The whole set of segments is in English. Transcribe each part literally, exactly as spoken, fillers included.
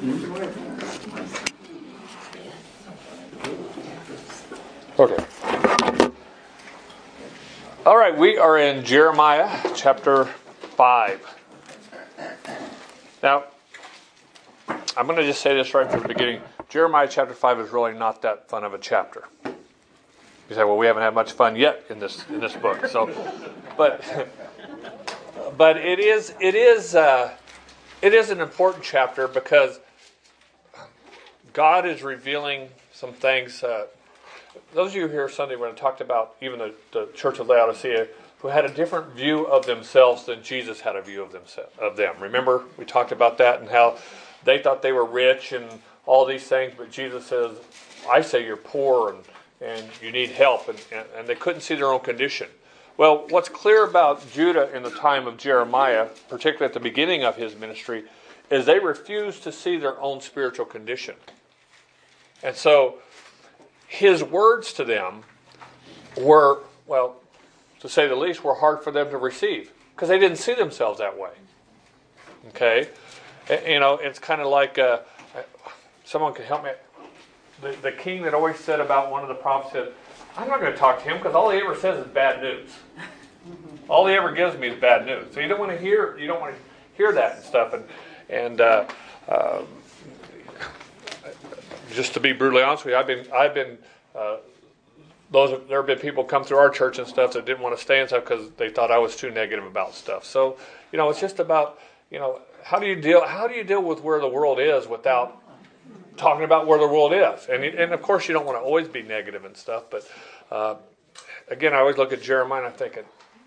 Okay. All right, we are in Jeremiah chapter five. Now, I'm going to just say this right from the beginning. Jeremiah chapter five is really not that fun of a chapter. You say, well, we haven't had much fun yet in this in this book. So, but but it is it is uh, it is an important chapter because God is revealing some things. Uh, those of you here Sunday when I talked about even the, the Church of Laodicea, who had a different view of themselves than Jesus had a view of themselves of them. Remember, we talked about that and how they thought they were rich and all these things, but Jesus says, "I say you're poor and." and you need help, and, and, and they couldn't see their own condition. Well, what's clear about Judah in the time of Jeremiah, particularly at the beginning of his ministry, is they refused to see their own spiritual condition. And so his words to them were, well, to say the least, were hard for them to receive, because they didn't see themselves that way. Okay? You know, it's kind of like, uh, someone can help me. The, the king that always said about one of the prophets said, I'm not going to talk to him because all he ever says is bad news. All he ever gives me is bad news. So you don't want to hear you don't want to hear that and stuff. And and uh, uh, just to be brutally honest with you, I've been I've been uh, those there have been people come through our church and stuff that didn't want to stay and stuff because they thought I was too negative about stuff. So you know, it's just about you know how do you deal how do you deal with where the world is without talking about where the world is. And and of course you don't want to always be negative and stuff, but uh, again, I always look at Jeremiah and I'm thinking,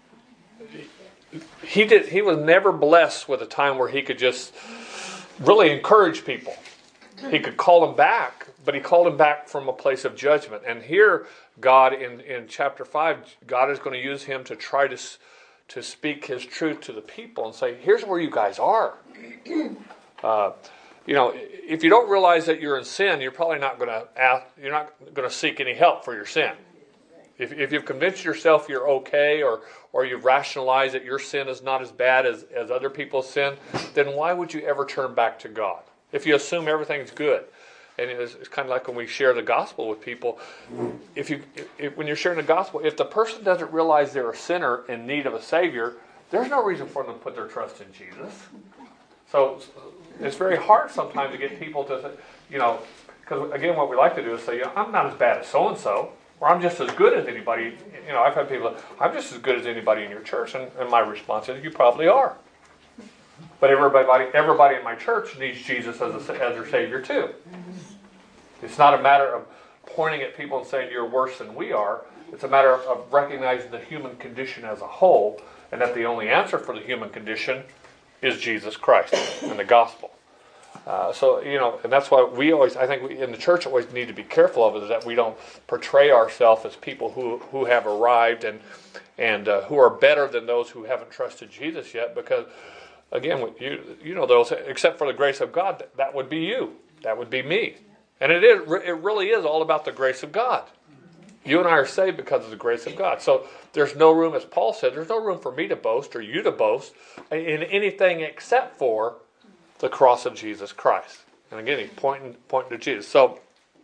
he did he was never blessed with a time where he could just really encourage people. He could call them back, but he called them back from a place of judgment. And here, God, in, in chapter five, God is going to use him to try to, to speak his truth to the people and say, here's where you guys are. Uh, You know, if you don't realize that you're in sin, you're probably not going to ask, you're not going to seek any help for your sin. If, if you've convinced yourself you're okay, or or you've rationalized that your sin is not as bad as, as other people's sin, then why would you ever turn back to God? If you assume everything's good, and it's, it's kind of like when we share the gospel with people. If you if, when you're sharing the gospel, if the person doesn't realize they're a sinner in need of a savior, there's no reason for them to put their trust in Jesus. So it's very hard sometimes to get people to, you know, because again, what we like to do is say, you know, I'm not as bad as so-and-so, or I'm just as good as anybody. You know, I've had people, I'm just as good as anybody in your church, and, and my response is, you probably are. But everybody, everybody in my church needs Jesus as, a, as their Savior too. It's not a matter of pointing at people and saying you're worse than we are. It's a matter of, of recognizing the human condition as a whole, and that the only answer for the human condition is Jesus Christ and the gospel. Uh, so, you know, and that's why we always, I think we, in the church always need to be careful of it, is that we don't portray ourselves as people who, who have arrived and and uh, who are better than those who haven't trusted Jesus yet, because, again, you you know, those, except for the grace of God, that, that would be you. That would be me. And it is, it really is all about the grace of God. You and I are saved because of the grace of God. So there's no room, as Paul said, there's no room for me to boast or you to boast in anything except for the cross of Jesus Christ. And again, he's pointing, pointing to Jesus. So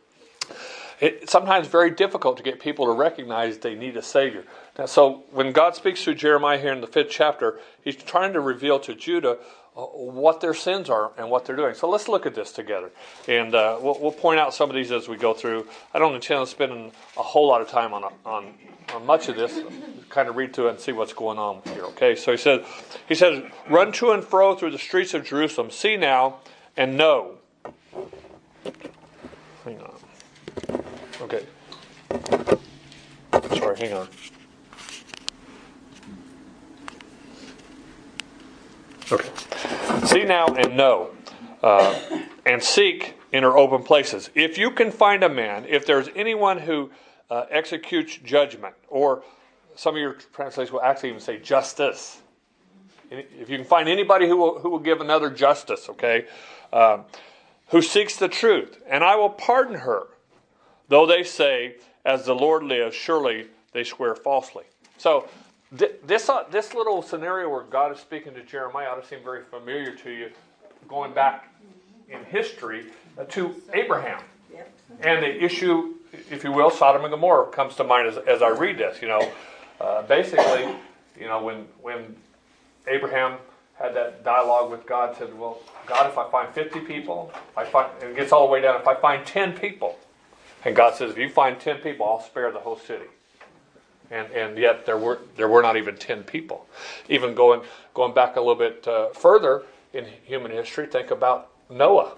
it's sometimes very difficult to get people to recognize they need a Savior. Now, so when God speaks through Jeremiah here in the fifth chapter, he's trying to reveal to Judah uh, what their sins are and what they're doing. So let's look at this together. And uh, we'll, we'll point out some of these as we go through. I don't intend on spending a whole lot of time on, on, on much of this. Kind of read through it and see what's going on here. Okay, so he says, he says, run to and fro through the streets of Jerusalem. See now and know. Hang on. Okay. Sorry, hang on. Okay. See now and know, uh, and seek in her open places. If you can find a man, if there's anyone who uh, executes judgment, or some of your translations will actually even say justice. If you can find anybody who will, who will give another justice, okay, uh, who seeks the truth, and I will pardon her, though they say, as the Lord lives, surely they swear falsely. So th- this uh, this little scenario where God is speaking to Jeremiah ought to seem very familiar to you, going back, in history uh, to Abraham. And the issue, if you will, Sodom and Gomorrah comes to mind as, as I read this. You know, uh, basically, you know, when when Abraham had that dialogue with God, said, "Well, God, if I find fifty people, if I find," and it gets all the way down, if I find ten people, and God says, "If you find ten people, I'll spare the whole city." And and yet there were there were not even ten people. Even going going back a little bit uh, further in human history, think about Noah.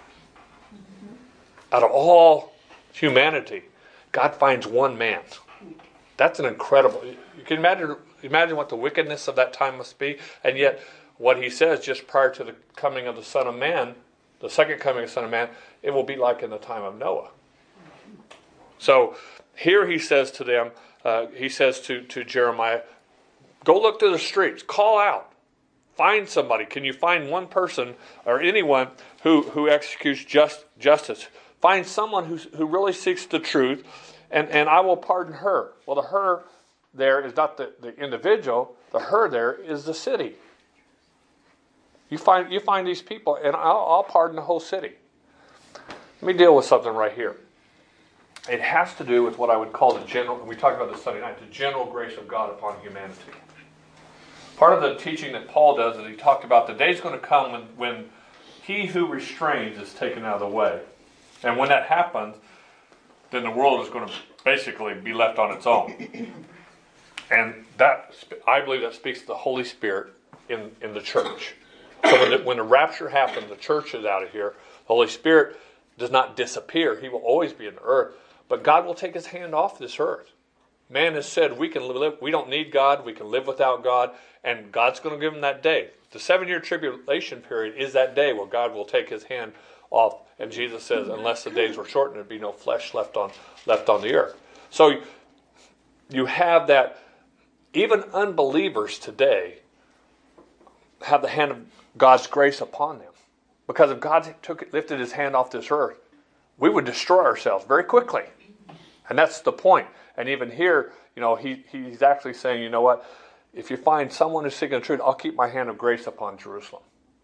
Out of all humanity, God finds one man. That's an incredible. You can imagine imagine what the wickedness of that time must be, and yet what he says just prior to the coming of the Son of Man, the second coming of the Son of Man, it will be like in the time of Noah. So here he says to them, uh, he says to, to Jeremiah, go look through the streets, call out, find somebody. Can you find one person or anyone who, who executes just justice? Find someone who's, who really seeks the truth, and, and I will pardon her. Well, the her there is not the, the individual. The her there is the city. You find you find these people, and I'll, I'll pardon the whole city. Let me deal with something right here. It has to do with what I would call the general, we talked about this Sunday night, the general grace of God upon humanity. Part of the teaching that Paul does is he talked about the day's going to come when, when he who restrains is taken out of the way. And when that happens, then the world is going to basically be left on its own. And that, I believe that speaks to the Holy Spirit in, in the church. So when the, when the rapture happens, the church is out of here. The Holy Spirit does not disappear. He will always be in the earth. But God will take his hand off this earth. Man has said we can live, we don't need God, we can live without God, and God's going to give him that day. The seven-year tribulation period is that day where God will take his hand off. And Jesus says, unless the days were shortened, there'd be no flesh left on left on the earth. So you have that. Even unbelievers today have the hand of God's grace upon them. Because if God took lifted his hand off this earth, we would destroy ourselves very quickly. And that's the point. And even here, you know, he, he's actually saying, you know what? If you find someone who's seeking the truth, I'll keep my hand of grace upon Jerusalem.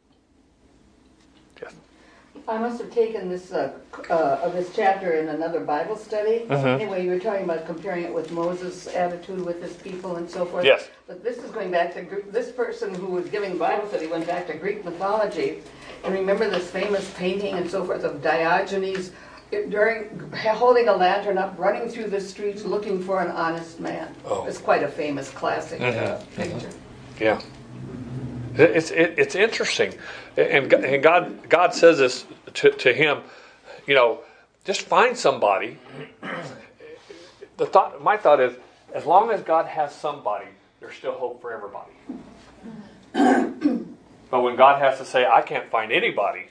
Yes. I must have taken this uh, uh, of this chapter in another Bible study. Mm-hmm. Anyway, you were talking about comparing it with Moses' attitude with his people and so forth. Yes. But this is going back to this person who was giving Bible study went back to Greek mythology, and remember this famous painting and so forth of Diogenes during holding a lantern up, running through the streets looking for an honest man. Oh. It's quite a famous classic mm-hmm. uh, picture. Mm-hmm. Yeah. It's it, it's interesting, and and God God says this to, to him, you know, just find somebody. The thought, my thought is, as long as God has somebody, there's still hope for everybody. But when God has to say, I can't find anybody,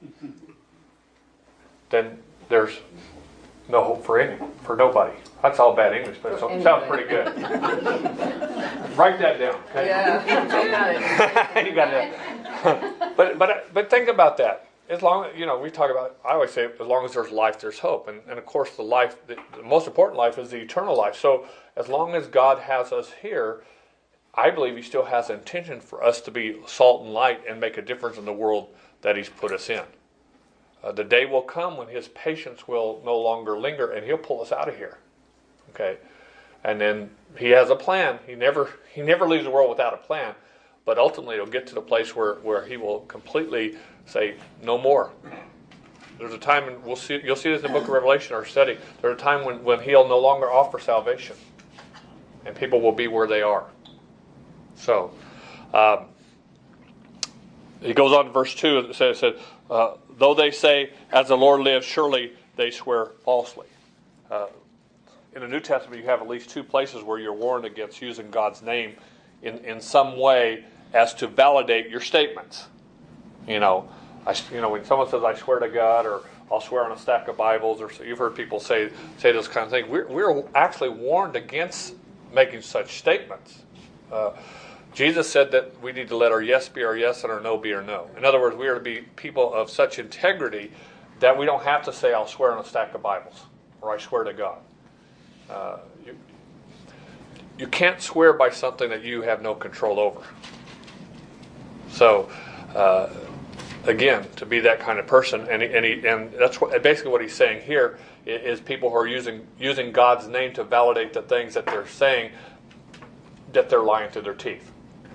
then there's no hope for any for nobody. That's all bad English, but it sounds pretty good. Write that down, okay? Yeah, you got it. But but but think about that. As long you know, we talk about. I always say, as long as there's life, there's hope, and and of course, the life, the, the most important life is the eternal life. So as long as God has us here, I believe He still has intention for us to be salt and light and make a difference in the world that He's put us in. Uh, the day will come when His patience will no longer linger, and He'll pull us out of here. Okay, and then He has a plan. He never He never leaves the world without a plan, but ultimately it'll get to the place where, where He will completely say no more. There's a time, and we'll see. You'll see this in the Book of Revelation, our study. There's a time when, when He'll no longer offer salvation, and people will be where they are. So, um, he goes on to verse two. It says, it says uh, though they say, "As the Lord lives, surely they swear falsely." Uh, In the New Testament, you have at least two places where you're warned against using God's name in, in some way as to validate your statements. You know, I, you know, when someone says, "I swear to God," or "I'll swear on a stack of Bibles," or so, you've heard people say say this kind of thing. We're, we're actually warned against making such statements. Uh, Jesus said that we need to let our yes be our yes and our no be our no. In other words, we are to be people of such integrity that we don't have to say, "I'll swear on a stack of Bibles," or "I swear to God." Uh, you, you can't swear by something that you have no control over. So, uh, again, to be that kind of person. And, he, and, he, and that's what, basically what he's saying here is people who are using using God's name to validate the things that they're saying, that they're lying through their teeth.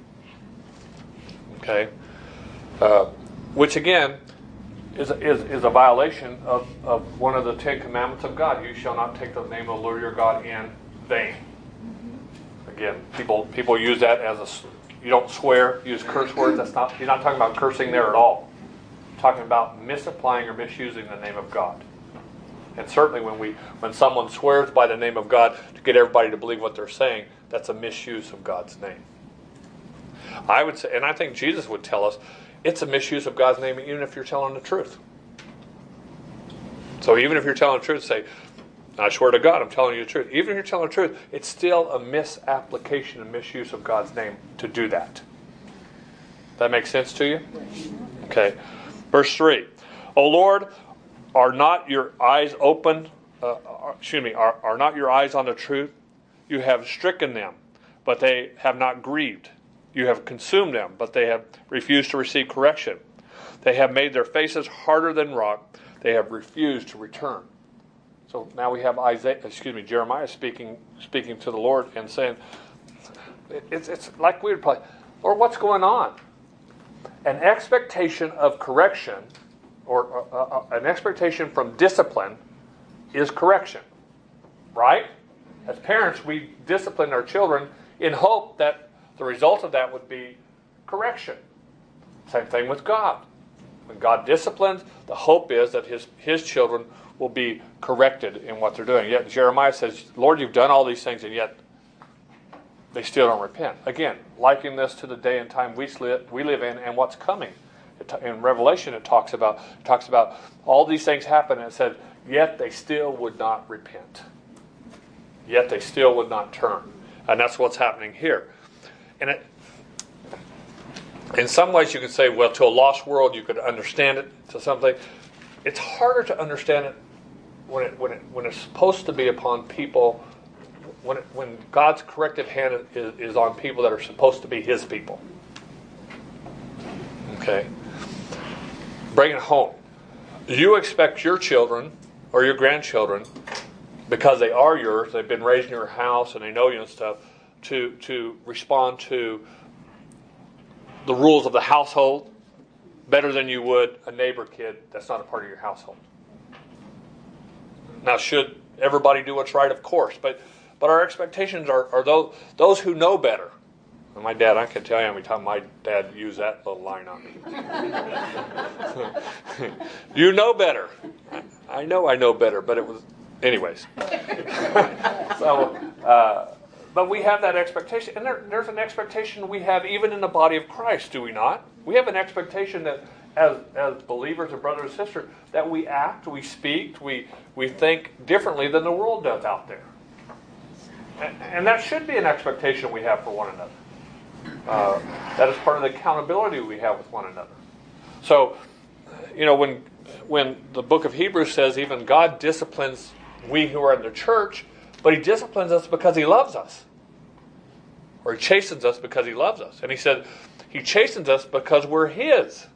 Okay? Uh, which again is, is, is a violation of, of one of the Ten Commandments of God. You shall not take the name of the Lord your God in vain. Again, people people use that as a, you don't swear, use curse words. That's not, you're not talking about cursing there at all. You're talking about misapplying or misusing the name of God. And certainly when we when someone swears by the name of God to get everybody to believe what they're saying, that's a misuse of God's name. I would say, and I think Jesus would tell us, it's a misuse of God's name even if you're telling the truth. So even if you're telling the truth, say, I swear to God, I'm telling you the truth. Even if you're telling the truth, it's still a misapplication and misuse of God's name to do that. That makes sense to you? Okay. Verse three. O Lord, are not your eyes open? Uh, excuse me. Are, are not your eyes on the truth? You have stricken them, but they have not grieved. You have consumed them, but they have refused to receive correction. They have made their faces harder than rock. They have refused to return. So now we have Isaiah, excuse me, Jeremiah speaking speaking to the Lord and saying, it's it's like we would play, Lord, what's going on? An expectation of correction, or uh, uh, an expectation from discipline, is correction, right? As parents, we discipline our children in hope that the result of that would be correction. Same thing with God. When God disciplines, the hope is that His His children will be corrected in what they're doing. Yet Jeremiah says, Lord, you've done all these things, and yet they still don't repent. Again, likening this to the day and time we live, we live in and what's coming. In Revelation, it talks about it talks about all these things happen, and it said, yet they still would not repent. Yet they still would not turn. And that's what's happening here. And it, in some ways you could say, well, to a lost world you could understand it to something. It's harder to understand it when it when it when it's supposed to be upon people, when it, when God's corrective hand is, is on people that are supposed to be His people. Okay. Bring it home. You expect your children or your grandchildren, because they are yours, they've been raised in your house and they know you and stuff, to to respond to the rules of the household better than you would a neighbor kid that's not a part of your household. Now, should everybody do what's right? Of course. But but our expectations are, are those, those who know better. And my dad, I can tell you how many times my dad used that little line on me. You know better. I know I know better, but it was... Anyways. so, uh, but we have that expectation. And there, there's an expectation we have even in the body of Christ, do we not? We have an expectation that as as believers and brothers and sisters, that we act, we speak, we, we think differently than the world does out there. And, and that should be an expectation we have for one another. Uh, that is part of the accountability we have with one another. So, you know, when when the book of Hebrews says even God disciplines we who are in the church, but He disciplines us because He loves us. Or He chastens us because He loves us. And He said He chastens us because we're His.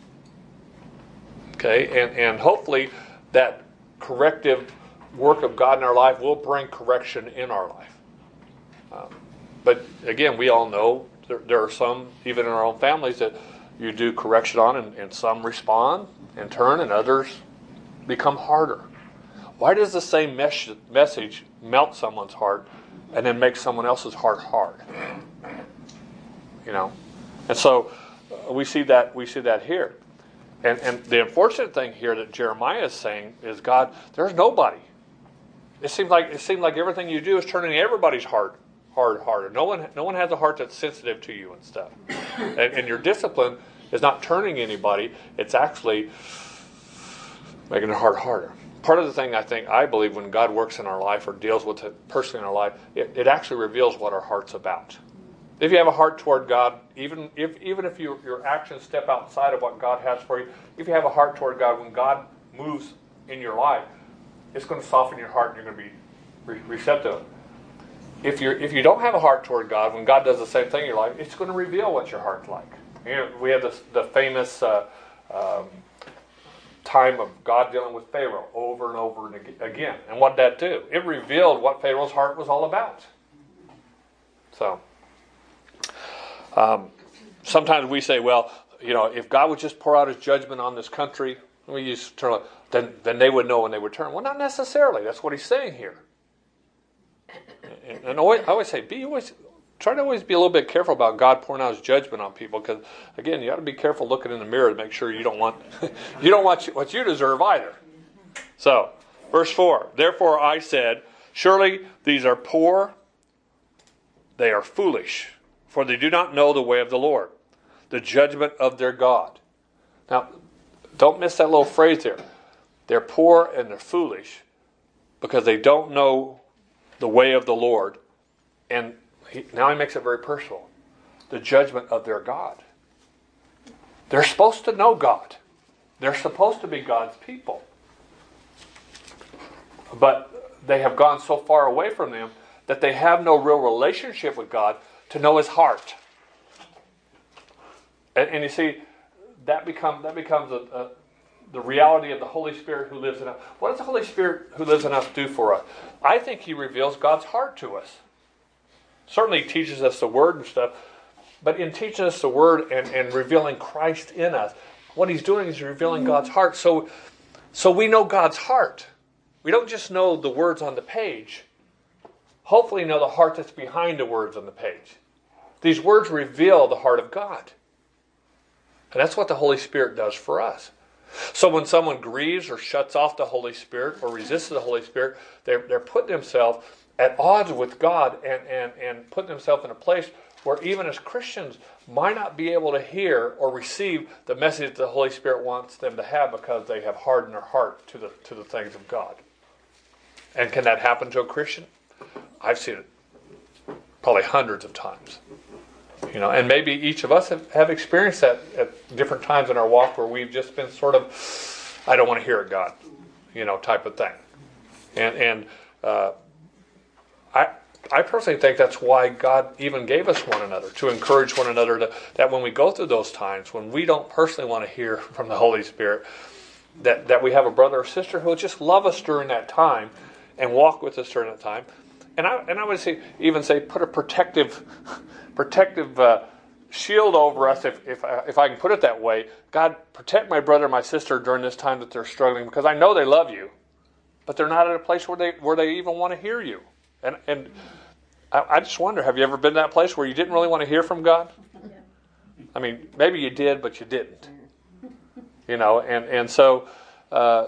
Okay, and, and hopefully that corrective work of God in our life will bring correction in our life. Um, but again, we all know there, there are some, even in our own families, that you do correction on, and, and some respond in turn, and others become harder. Why does the same mes- message melt someone's heart and then make someone else's heart hard? You know, and so uh, we see that we see that here, and and the unfortunate thing here that Jeremiah is saying is, God, there's nobody. It seems like it seems like everything you do is turning everybody's heart hard harder. No one no one has a heart that's sensitive to you and stuff, and, and your discipline is not turning anybody. It's actually making the heart harder. Part of the thing I think, I believe, when God works in our life or deals with a person in our life, it, it actually reveals what our heart's about. If you have a heart toward God, even if even if you, your actions step outside of what God has for you, if you have a heart toward God, when God moves in your life, it's going to soften your heart and you're going to be re- receptive. If you if you don't have a heart toward God, when God does the same thing in your life, it's going to reveal what your heart's like. You know, we have this, the famous uh, um, time of God dealing with Pharaoh over and over and again. And what did that do? It revealed what Pharaoh's heart was all about. So, um, sometimes we say, well, you know, if God would just pour out his judgment on this country, we use turn, then then they would know when they would turn. Well, not necessarily. That's what he's saying here. And, and always, I always say, be always try to always be a little bit careful about God pouring out his judgment on people, because again, you got to be careful looking in the mirror to make sure you don't want you don't want what you deserve either. So, verse four. Therefore I said, surely these are poor, they are foolish, for they do not know the way of the Lord, the judgment of their God. Now, don't miss that little phrase there. They're poor and they're foolish because they don't know the way of the Lord. And he, now he makes it very personal. The judgment of their God. They're supposed to know God. They're supposed to be God's people. But they have gone so far away from them that they have no real relationship with God to know his heart. And, and you see, that, become, that becomes a, a, the reality of the Holy Spirit who lives in us. What does the Holy Spirit who lives in us do for us? I think he reveals God's heart to us. Certainly he teaches us the Word and stuff, but in teaching us the Word and, and revealing Christ in us, what he's doing is revealing God's heart. So, so we know God's heart. We don't just know the words on the page. Hopefully know the heart that's behind the words on the page. These words reveal the heart of God. And that's what the Holy Spirit does for us. So when someone grieves or shuts off the Holy Spirit or resists the Holy Spirit, they're, they're putting themselves at odds with God and, and, and putting themselves in a place where even as Christians might not be able to hear or receive the message that the Holy Spirit wants them to have because they have hardened their heart to the to the things of God. And can that happen to a Christian? I've seen it probably hundreds of times. You know, and maybe each of us have, have experienced that at different times in our walk where we've just been sort of, I don't want to hear it, God, you know, type of thing. And and uh, I I personally think that's why God even gave us one another, to encourage one another, to, that when we go through those times, when we don't personally want to hear from the Holy Spirit, that, that we have a brother or sister who will just love us during that time and walk with us during that time. And I and I would say, even say, put a protective protective uh, shield over us, if if I, if I can put it that way. God, protect my brother and my sister during this time that they're struggling, because I know they love you, but they're not at a place where they where they even want to hear you. And and I, I just wonder, have you ever been in that place where you didn't really want to hear from God? I mean, maybe you did, but you didn't. You know, and and so uh,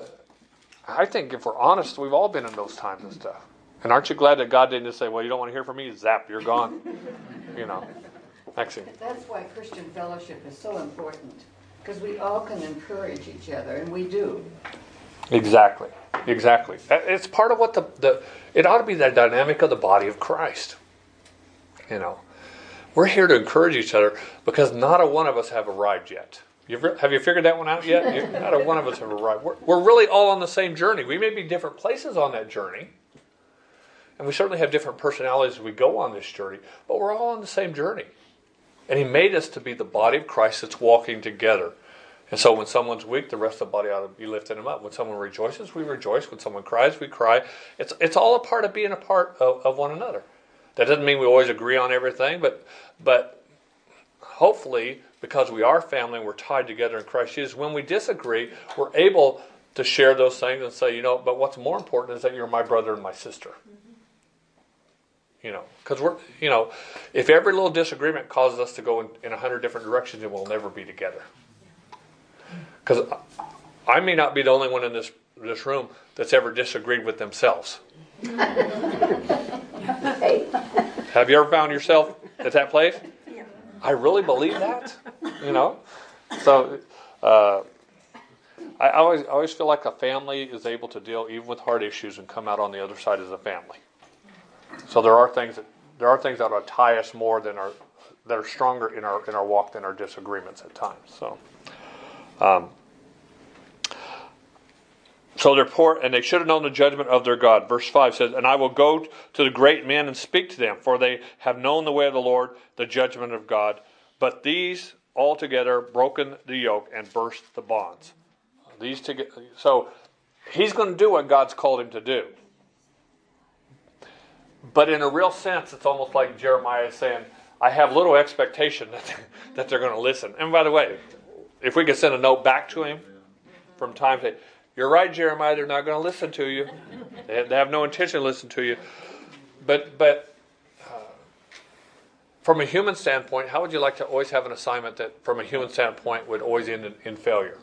I think if we're honest, we've all been in those times and stuff. And aren't you glad that God didn't just say, well, you don't want to hear from me? Zap, you're gone. You know. Maxine. That's why Christian fellowship is so important. Because we all can encourage each other, and we do. Exactly. Exactly. It's part of what the, the... It ought to be the dynamic of the body of Christ. You know. We're here to encourage each other because not a one of us have arrived yet. You've, have you figured that one out yet? You, not a one of us have arrived. We're, we're really all on the same journey. We may be different places on that journey. And we certainly have different personalities as we go on this journey, but we're all on the same journey. And he made us to be the body of Christ that's walking together. And so when someone's weak, the rest of the body ought to be lifting them up. When someone rejoices, we rejoice. When someone cries, we cry. It's it's all a part of being a part of, of one another. That doesn't mean we always agree on everything, but but hopefully, because we are family and we're tied together in Christ Jesus, when we disagree, we're able to share those things and say, you know, but what's more important is that you're my brother and my sister. You know, because we're, you know, if every little disagreement causes us to go in, in a hundred different directions, then we'll never be together. Because I may not be the only one in this this room that's ever disagreed with themselves. Have you ever found yourself at that place? Yeah. I really believe that. You know, so uh, I always I always feel like a family is able to deal even with hard issues and come out on the other side as a family. So there are things that there are things that will tie us more than our that are stronger in our in our walk than our disagreements at times. So, um, so they're poor, and they should have known the judgment of their God. Verse five says, "And I will go to the great men and speak to them, for they have known the way of the Lord, the judgment of God. But these altogether broken the yoke and burst the bonds. These together, so he's going to do what God's called him to do. But in a real sense, it's almost like Jeremiah is saying, I have little expectation that they're, that they're going to listen. And by the way, if we could send a note back to him from time to time, you're right, Jeremiah, they're not going to listen to you. They have, they have no intention to listen to you. But but uh, from a human standpoint, how would you like to always have an assignment that from a human standpoint would always end in, in failure?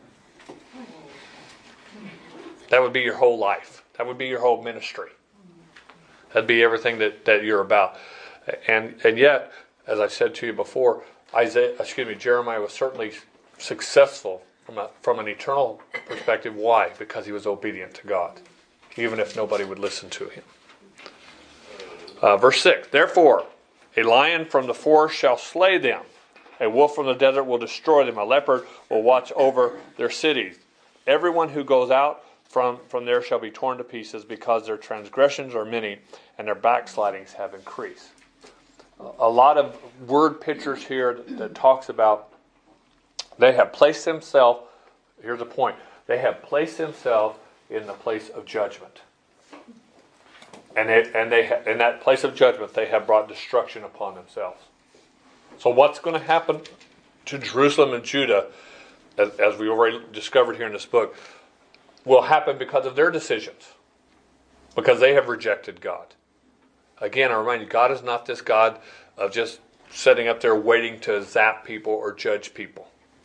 That would be your whole life. That would be your whole ministry. That'd be everything that, that you're about. And and yet, as I said to you before, Isaiah, excuse me, Jeremiah was certainly successful from a, from an eternal perspective. Why? Because he was obedient to God, even if nobody would listen to him. Uh, verse six, therefore, a lion from the forest shall slay them. A wolf from the desert will destroy them. A leopard will watch over their cities. Everyone who goes out from, from there shall be torn to pieces, because their transgressions are many and their backslidings have increased. A lot of word pictures here that, that talks about they have placed themselves, here's the point, they have placed themselves in the place of judgment. And, they, and they ha- in that place of judgment, they have brought destruction upon themselves. So what's going to happen to Jerusalem and Judah, as, as we already discovered here in this book, will happen because of their decisions. Because they have rejected God. Again, I remind you, God is not this God of just sitting up there waiting to zap people or judge people.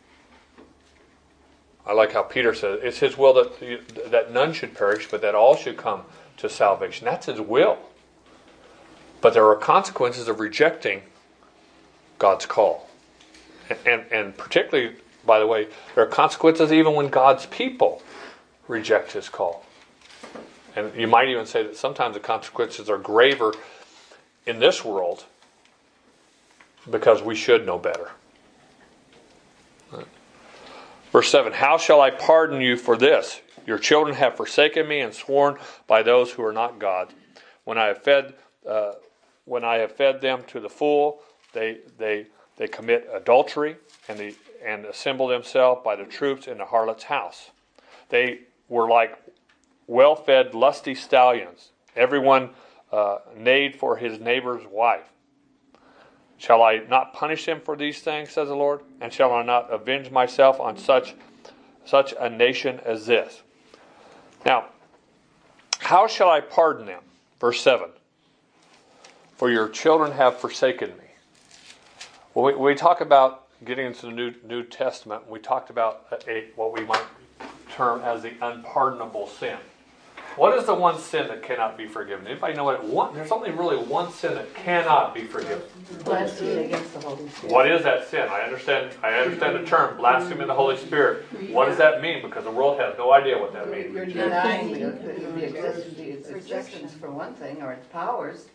I like how Peter says, it's his will that, that none should perish, but that all should come to salvation. That's his will. But there are consequences of rejecting God's call. And, and, and particularly, by the way, there are consequences even when God's people reject his call. And you might even say that sometimes the consequences are graver in this world because we should know better. Verse seven, how shall I pardon you for this? Your children have forsaken me and sworn by those who are not God. When I have fed, uh, when I have fed them to the full, they they they commit adultery and they and assemble themselves by the troops in the harlot's house. They were like well-fed, lusty stallions. Everyone uh, neighed for his neighbor's wife. Shall I not punish them for these things, says the Lord? And shall I not avenge myself on such such a nation as this? Now, how shall I pardon them? Verse seven. For your children have forsaken me. When we, when we talk about getting into the New, New Testament, we talked about a, a, what we might term as the unpardonable sin. What is the one sin that cannot be forgiven? Anybody know what it one? There's only really one sin that cannot be forgiven. Blasphemy against the Holy Spirit. What is that sin? I understand. I understand the term blasphemy the Holy Spirit. What does that mean? Because the world has no idea what that means. You're denying the, the, the existence, its existence for one thing, or its powers.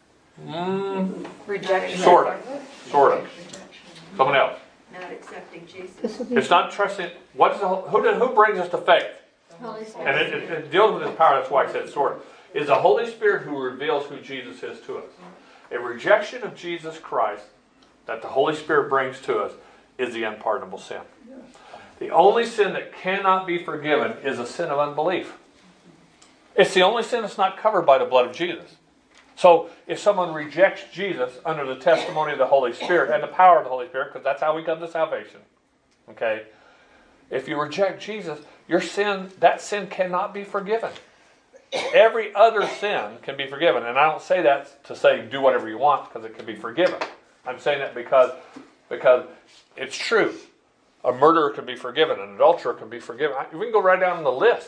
Mm, Rejection. sort of. Sort of. Someone else. Not accepting Jesus. It's not trusting. What is the, who, did, who brings us to faith? Holy Spirit. And it, it, it deals with his power. That's why I said sort of. It's the Holy Spirit who reveals who Jesus is to us. A rejection of Jesus Christ that the Holy Spirit brings to us is the unpardonable sin. The only sin that cannot be forgiven is a sin of unbelief. It's the only sin that's not covered by the blood of Jesus. So if someone rejects Jesus under the testimony of the Holy Spirit and the power of the Holy Spirit, because that's how we come to salvation, okay? If you reject Jesus, your sin, that sin cannot be forgiven. Every other sin can be forgiven. And I don't say that to say do whatever you want because it can be forgiven. I'm saying that because, because it's true. A murderer can be forgiven. An adulterer can be forgiven. We can go right down the list.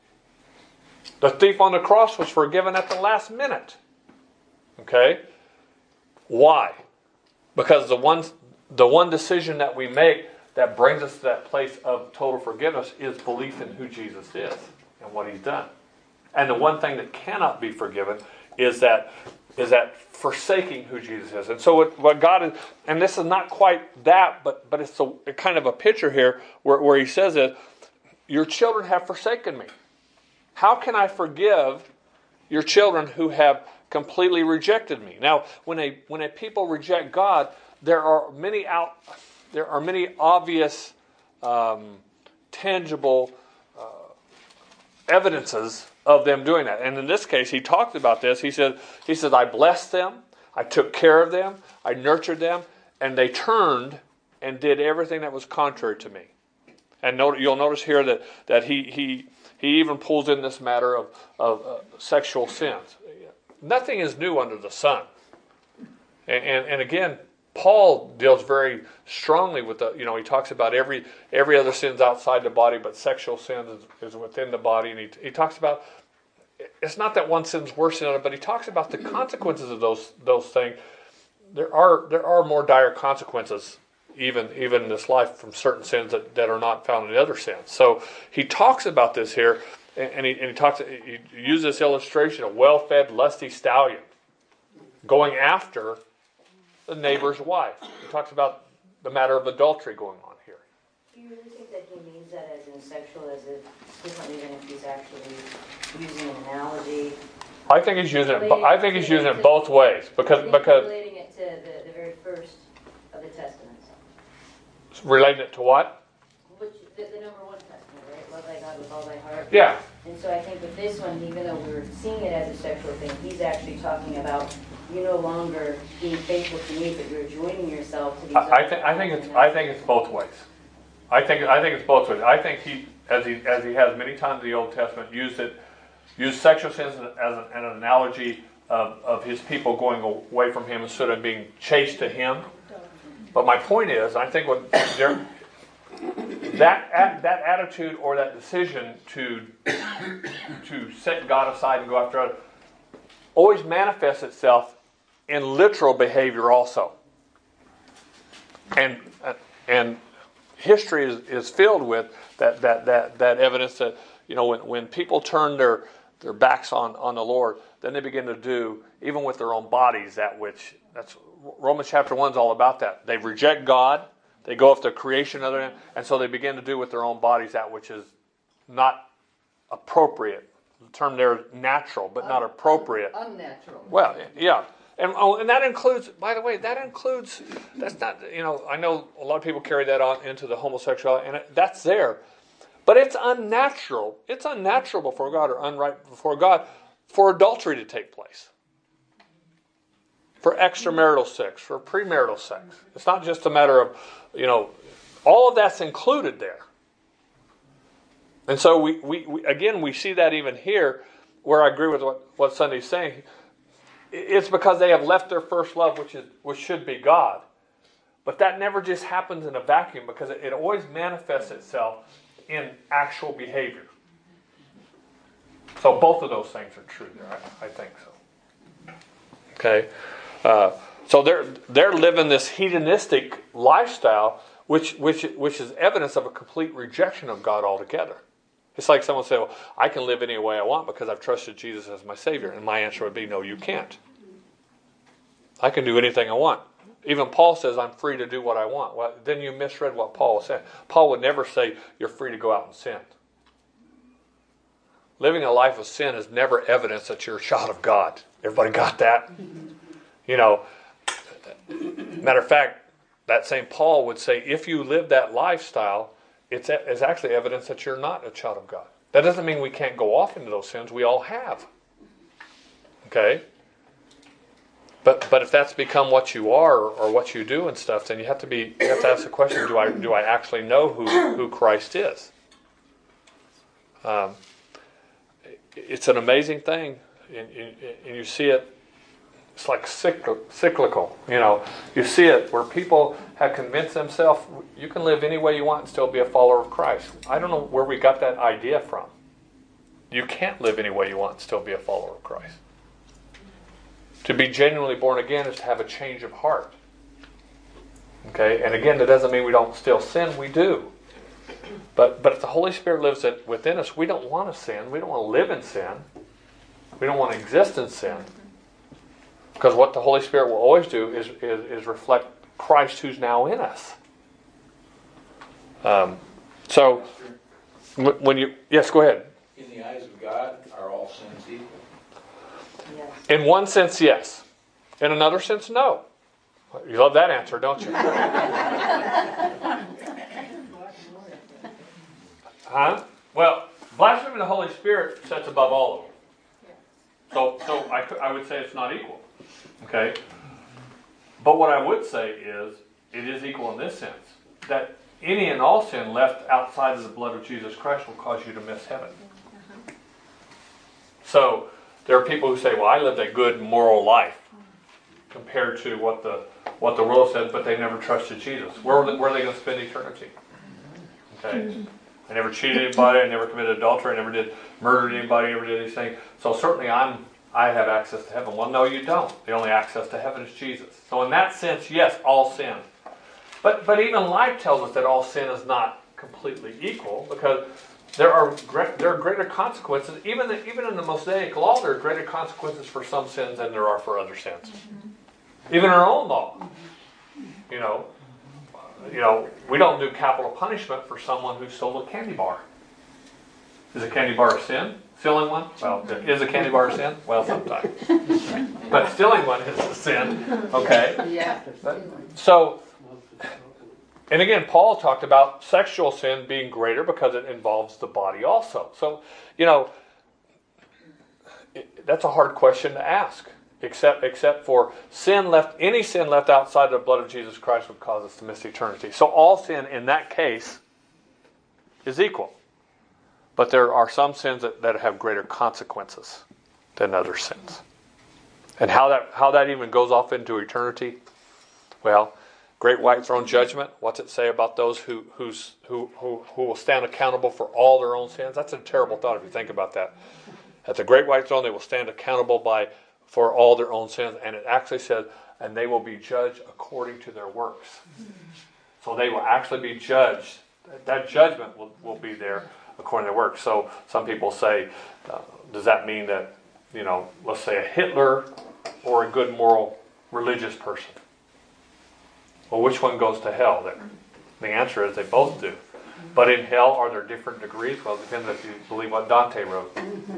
The thief on the cross was forgiven at the last minute. Okay? Why? Because the one, the one decision that we make that brings us to that place of total forgiveness is belief in who Jesus is and what he's done. And the one thing that cannot be forgiven is that is that forsaking who Jesus is. And so what, what God is, and this is not quite that, but but it's a, a kind of a picture here where, where he says that your children have forsaken me. How can I forgive your children who have completely rejected me? Now, when a when a people reject God, there are many out there are many obvious, um, tangible uh, evidences of them doing that. And in this case, he talked about this. He said, he said, I blessed them, I took care of them, I nurtured them, and they turned and did everything that was contrary to me. And note, you'll notice here that, that he, he, he even pulls in this matter of, of uh, sexual sins. Nothing is new under the sun. And, and, and again, Paul deals very strongly with the, you know, he talks about every every other sin's outside the body, but sexual sin is, is within the body. And he, he talks about, it's not that one sin's worse than another, but he talks about the consequences of those those things. There are there are more dire consequences, even even in this life, from certain sins that, that are not found in the other sins. So he talks about this here, and, and he and he talks he uses this illustration of well-fed, lusty stallion going after the neighbor's wife. He talks about the matter of adultery going on here. Do you really think that he means that as in sexual, as if differently than if he's actually using an analogy? I think he's using it. I think he's using it both ways because because relating it to the, the very first of the testaments. Relating it to what? Which the, the number one testament, right? Love thy God with all thy heart. Yeah. And so I think with this one, even though we're seeing it as a sexual thing, he's actually talking about you no longer being faithful to me, but you're joining yourself to these. I, I think I think it's I think it's both ways. I think I think it's both ways. I think he, as he as he has many times in the Old Testament, used it used sexual sins as an, an analogy of, of his people going away from him instead of being chased to him. But my point is, I think what there, that that attitude or that decision to to set God aside and go after others always manifests itself in literal behavior also. And and history is, is filled with that, that that that evidence that, you know, when, when people turn their their backs on, on the Lord, then they begin to do, even with their own bodies, that which that's Romans chapter one is all about that. They reject God, they go after creation other than, and so they begin to do with their own bodies that which is not appropriate. The term there is natural, but not appropriate. Unnatural. Well, yeah. And, oh, and that includes, by the way, that includes, that's not, you know, I know a lot of people carry that on into the homosexuality, and it, that's there. But it's unnatural. It's unnatural before God, or unright before God, for adultery to take place. For extramarital sex, for premarital sex. It's not just a matter of, you know, all of that's included there. And so, we, we, we again, we see that even here, where I agree with what, what Sunday's saying. It's because they have left their first love, which is which should be God. But that never just happens in a vacuum, because it, it always manifests itself in actual behavior. So both of those things are true there, I, I think so. Okay? Uh, so they're they're living this hedonistic lifestyle, which which which is evidence of a complete rejection of God altogether. It's like someone say, well, I can live any way I want because I've trusted Jesus as my Savior. And my answer would be, no, you can't. I can do anything I want. Even Paul says, I'm free to do what I want. Well, then you misread what Paul was saying. Paul would never say, you're free to go out and sin. Living a life of sin is never evidence that you're a child of God. Everybody got that? You know, matter of fact, that same Paul would say, if you live that lifestyle, It's, it's actually evidence that you're not a child of God. That doesn't mean we can't go off into those sins. We all have. Okay? But but if that's become what you are, or, or what you do and stuff, then you have to be you have to ask the question: Do I do I actually know who, who Christ is? Um, it's an amazing thing, and, and you see it. It's like cyclical, you know. You see it where people have convinced themselves you can live any way you want and still be a follower of Christ. I don't know where we got that idea from. You can't live any way you want and still be a follower of Christ. To be genuinely born again is to have a change of heart. Okay, and again, that doesn't mean we don't still sin. We do. But but if the Holy Spirit lives within us, we don't want to sin. We don't want to live in sin. We don't want to exist in sin. Because what the Holy Spirit will always do is, is, is reflect Christ who's now in us. Um, so, when you... Yes, go ahead. In the eyes of God, are all sins equal? Yes. In one sense, yes. In another sense, no. You love that answer, don't you? Huh? Well, blasphemy of the Holy Spirit sets above all of them. So, so I, I would say it's not equal. Okay? But what I would say is, it is equal in this sense, that any and all sin left outside of the blood of Jesus Christ will cause you to miss heaven. So, there are people who say, well, I lived a good moral life compared to what the what the world says, but they never trusted Jesus. Where were they, where are they going to spend eternity? Okay? I never cheated anybody, I never committed adultery, I never did murder anybody, never did anything. So certainly I'm I have access to heaven. Well, no, you don't. The only access to heaven is Jesus. So in that sense, yes, all sin. But but even life tells us that all sin is not completely equal, because there are great, there are greater consequences. Even the, even in the Mosaic law, there are greater consequences for some sins than there are for other sins. Mm-hmm. Even in our own law, you know, you know, we don't do capital punishment for someone who stole a candy bar. Is a candy bar a sin? Stealing one? Well, is a candy bar a sin? Well, sometimes. But stealing one is a sin. Okay. Yeah. But, so. And again, Paul talked about sexual sin being greater because it involves the body also. So, you know, it, that's a hard question to ask. Except, except for sin left, any sin left outside the blood of Jesus Christ would cause us to miss eternity. So all sin in that case is equal. But there are some sins that, that have greater consequences than other sins. And how that how that even goes off into eternity, well, Great white throne judgment. What's it say about those who who's, who who who will stand accountable for all their own sins? That's a terrible thought if you think about that. At the great white throne, they will stand accountable by for all their own sins, and it actually says, and they will be judged according to their works. So they will actually be judged. That judgment will, will be there according to their works. So some people say, uh, does that mean that, you know, let's say a Hitler or a good moral religious person? Well, which one goes to hell? The answer is they both do. But in hell, are there different degrees? Well, it depends if you believe what Dante wrote.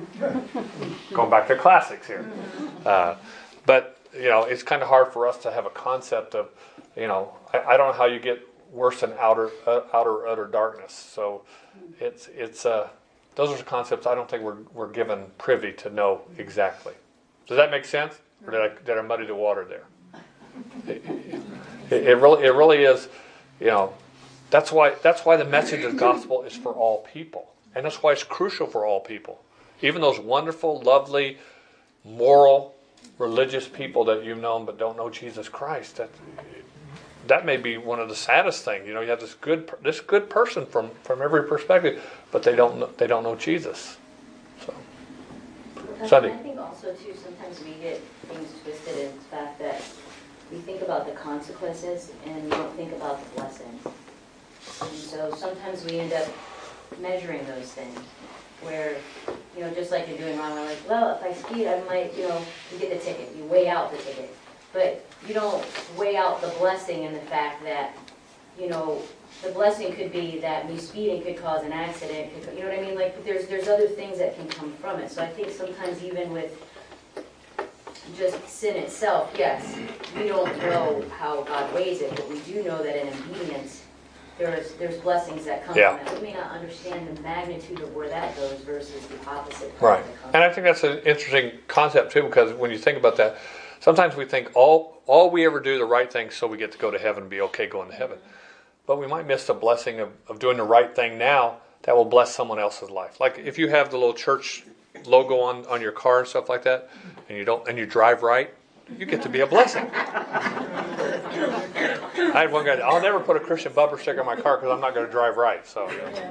Going back to classics here. Uh, but, you know, it's kind of hard for us to have a concept of, you know, I, I don't know how you get worse than outer, uh, outer, utter darkness. So it's, it's, uh, those are concepts I don't think we're, we're given privy to know exactly. Does that make sense? Or did I, did I muddy the water there? It, it, it really, it really is, you know, That's why that's why the message of the gospel is for all people. And that's why it's crucial for all people. Even those wonderful, lovely, moral, religious people that you've known but don't know Jesus Christ. That that may be one of the saddest things. You know, you have this good this good person from, from every perspective, but they don't know, they don't know Jesus. So, Sunday. I think also too sometimes we get things twisted in the fact that we think about the consequences and we don't think about the blessings. And so sometimes we end up measuring those things where, you know, just like you're doing wrong, we're like, well, if I speed, I might, you know, you get the ticket. You weigh out the ticket. But you don't weigh out the blessing in the fact that, you know, the blessing could be that me speeding could cause an accident. Could, you know what I mean? Like, there's, there's other things that can come from it. So I think sometimes even with just sin itself, yes, we don't know how God weighs it, but we do know that in obedience, There's there's blessings that come yeah. from it. We may not understand the magnitude of where that goes versus the opposite. Right. And I think that's an interesting concept too, because when you think about that, sometimes we think all all we ever do the right thing so we get to go to heaven and be okay going to heaven. But we might miss the blessing of, of doing the right thing now that will bless someone else's life. Like if you have the little church logo on, on your car and stuff like that, and you don't and you drive right, you get to be a blessing. I had one guy, I'll never put a Christian bumper sticker on my car because I'm not going to drive right. So,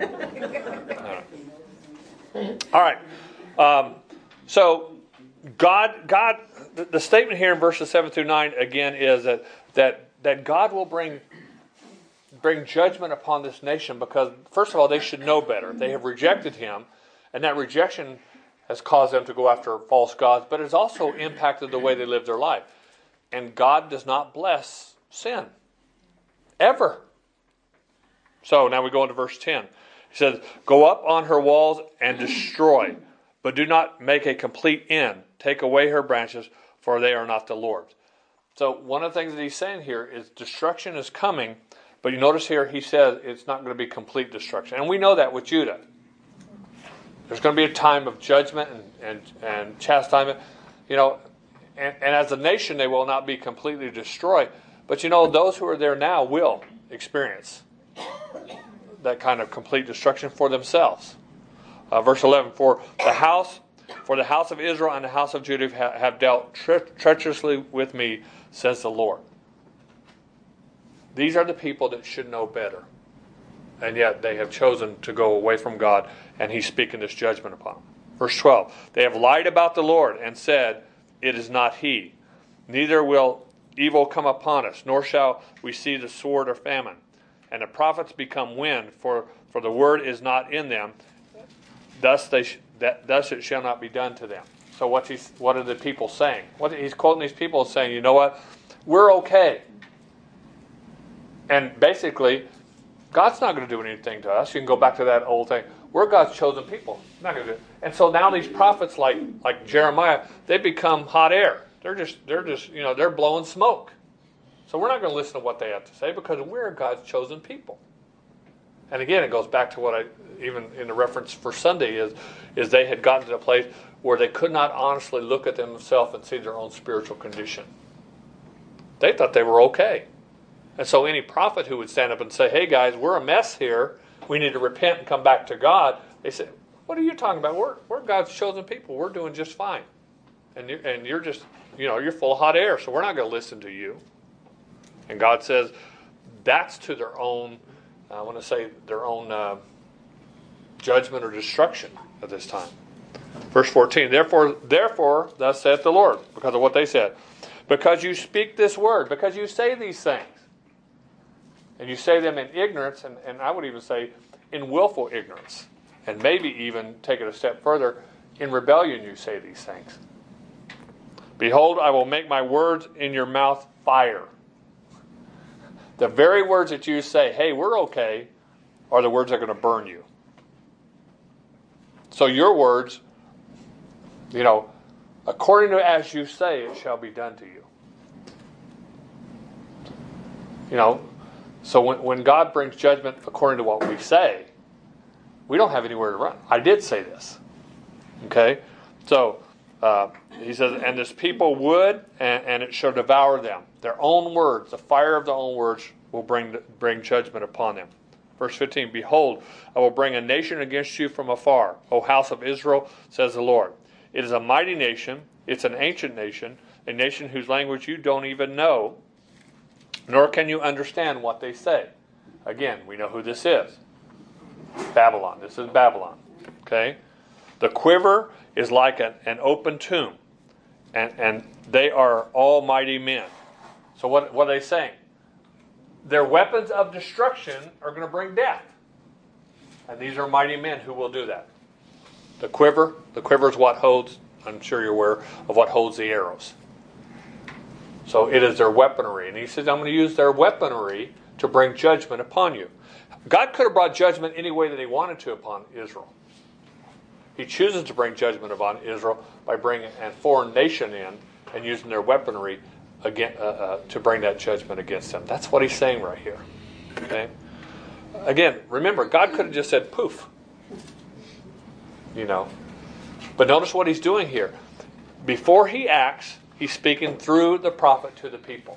all right. Um, so, God, God, the, the statement here in verses seven through nine again is that that that God will bring bring judgment upon this nation because first of all they should know better. They have rejected Him, and that rejection has caused them to go after false gods, but it's also impacted the way they live their life. And God does not bless sin. Ever. So now we go into verse ten. He says, go up on her walls and destroy, but do not make a complete end. Take away her branches, for they are not the Lord's. So one of the things that he's saying here is destruction is coming, but you notice here he says it's not going to be complete destruction. And we know that with Judah. There's going to be a time of judgment and, and, and chastisement. You know, and, and as a nation they will not be completely destroyed. But you know, those who are there now will experience that kind of complete destruction for themselves. Uh, verse eleven, for the house for the house of Israel and the house of Judah have, have dealt tre- treacherously with me, says the Lord. These are the people that should know better. And yet they have chosen to go away from God, and he's speaking this judgment upon them. Verse twelve, they have lied about the Lord and said, it is not he. Neither will evil come upon us, nor shall we see the sword or famine. And the prophets become wind, for, for the word is not in them. Thus they sh- that, thus it shall not be done to them. So what's he, what are the people saying? What he's quoting these people saying, you know what? We're okay. And basically, God's not going to do anything to us. You can go back to that old thing. We're God's chosen people. Not going to do it. And so now these prophets like like Jeremiah, they become hot air. They're just they're just you know they're blowing smoke. So we're not going to listen to what they have to say because we're God's chosen people. And again, it goes back to what I even in the reference for Sunday is is they had gotten to a place where they could not honestly look at themselves and see their own spiritual condition. They thought they were okay. And so any prophet who would stand up and say, hey guys, we're a mess here. We need to repent and come back to God. They say, what are you talking about? We're, we're God's chosen people. We're doing just fine. And you're, and you're just, you know, you're full of hot air, so we're not going to listen to you. And God says that's to their own, I want to say their own uh, judgment or destruction at this time. Verse fourteen, therefore, therefore, thus saith the Lord, because of what they said, because you speak this word, because you say these things, and you say them in ignorance, and, and I would even say in willful ignorance, and maybe even take it a step further, in rebellion you say these things. Behold, I will make my words in your mouth fire. The very words that you say, hey, we're okay, are the words that are going to burn you. So your words, you know, according to as you say, it shall be done to you. You know, so when, when God brings judgment according to what we say, we don't have anywhere to run. I did say this. Okay? So, uh, he says, and this people would, and, and it shall devour them. Their own words, the fire of their own words, will bring bring judgment upon them. Verse fifteen, behold, I will bring a nation against you from afar, O house of Israel, says the Lord. It is a mighty nation. It's an ancient nation, a nation whose language you don't even know, nor can you understand what they say. Again, we know who this is. Babylon. This is Babylon. Okay? The quiver is like an, an open tomb, and, and they are almighty men. So what, what are they saying? Their weapons of destruction are going to bring death. And these are mighty men who will do that. The quiver, the quiver is what holds, I'm sure you're aware of what holds the arrows. So it is their weaponry. And he says, I'm going to use their weaponry to bring judgment upon you. God could have brought judgment any way that he wanted to upon Israel. He chooses to bring judgment upon Israel by bringing a foreign nation in and using their weaponry again, uh, uh, to bring that judgment against them. That's what he's saying right here. Okay. Again, remember, God could have just said, poof. You know. But notice what he's doing here. Before he acts, he's speaking through the prophet to the people.